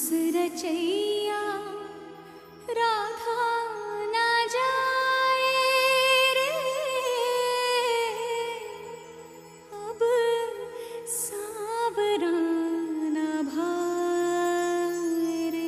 रचैया राधा ना जाए रे, अब सावरा ना भाए रे।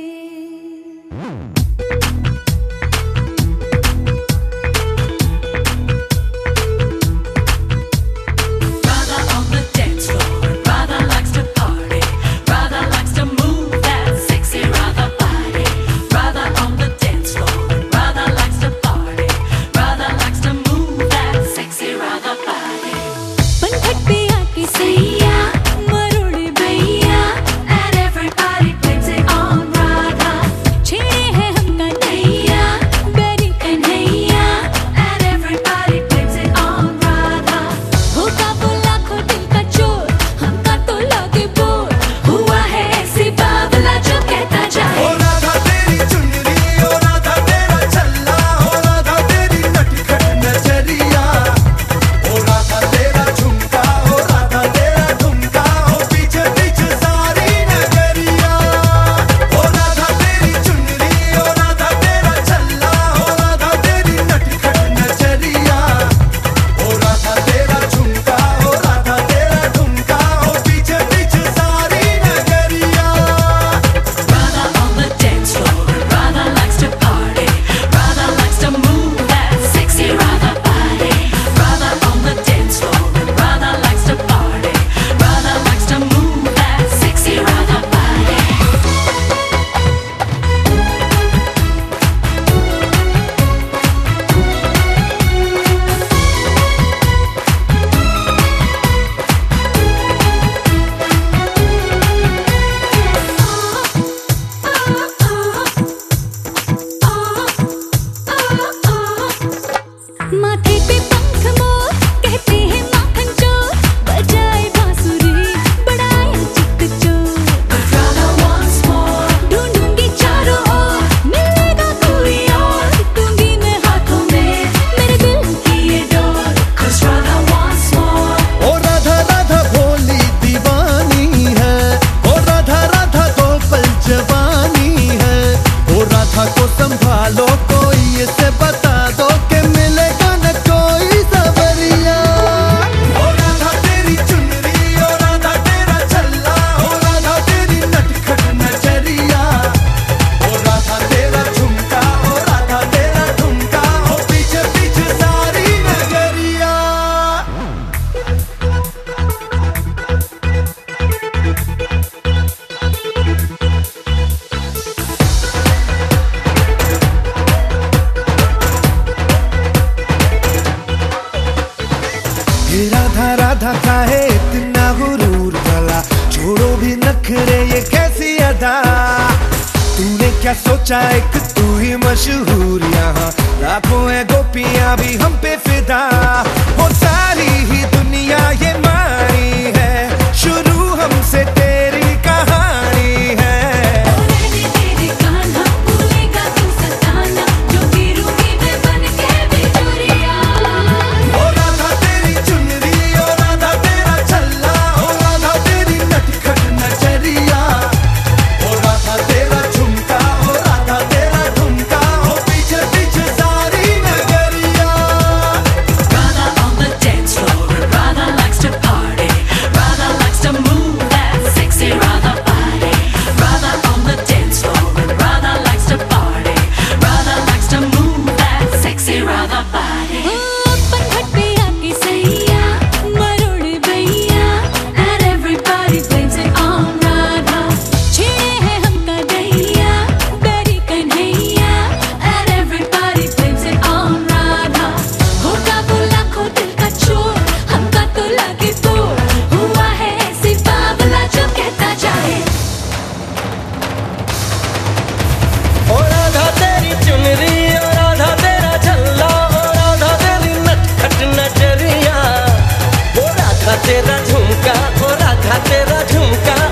माथे पे पंख मोर कहते हैं माखन चोर, बजाए बांसुरी बड़ाए चिक चोर। ढूंढूंगी चारों ओर मिलेगा कोई और, दूंगी मैं हाथों में मेरे दिल की ये डोर। ओ राधा राधा भोली दीवानी है, ओ राधा राधा तो पल जवानी है। ओ राधा को संभालो कोई इसे बता दो कि मिलेगा न कोई सवरिया। ओ राधा तेरी चुनरी, ओ राधा तेरा छल्ला, ओ राधा तेरी नटखट नजरिया। ओ राधा तेरा झुमका, ओ राधा तेरा ठुमका, ओ पीछे पीछे सारी नगरिया। ये राधा राधा का है इतना गुरूर, भला छोड़ो भी नखरे ये कैसी अदा। तूने क्या सोचा एक तू ही मशहूर, यहाँ लाखों है गोपियां भी हम पे फिदा। वो सारी ही दुनिया ये मानी है, शुरू हमसे तेरी कहानी है। तेरा झुमका, ओ राधा तेरा झुमका,